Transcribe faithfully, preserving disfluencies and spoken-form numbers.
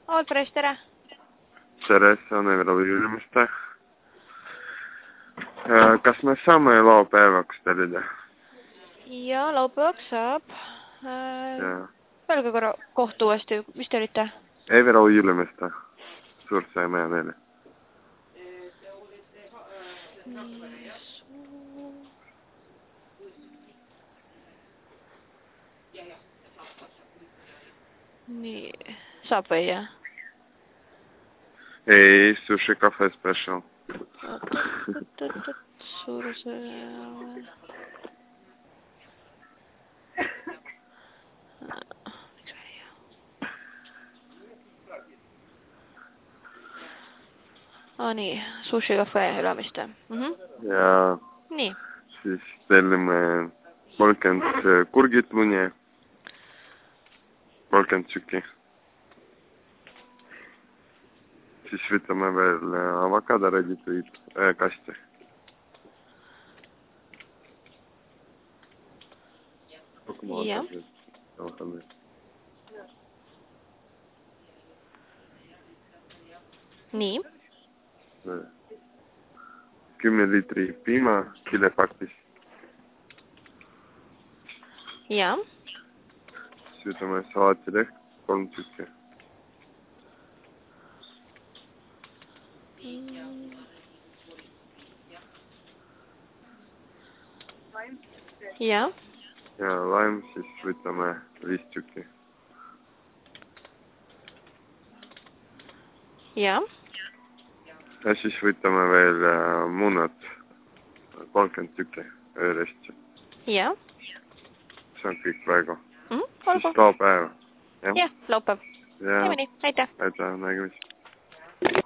Ootperes, tere! Tere, see on Evero Jülimiste. Kas me saame laupäevaks tellida? Ja, laupäevaks saab. Öelge korra kohta uuesti, mis te olite? Evero Jülimiste. Suurt sai meie neile. Nii, saab või, jah? Ei, sushi cafe special. Suuruse... Aa, nii, sushi cafe Ülemiste. Ja Nii. Siis tellime kolmkümmend kurgit muni. kolmkümmend tükki. Siis võtame veel avokado reedituid kasti. Jah. Nii. kümme liitri piima kilepakis. Jah. Siis võtame salaatileht kolm tükki. Jah. Ja laim siis võtame viis tükki. Jah. Ja siis võtame veel munad kolmkümmend tükki üürest. Jah. See on kõik praegu. Mhm, siis laupäev. Jah, laupäev. Teeme nii, aitäh. Aitäh, nägemist.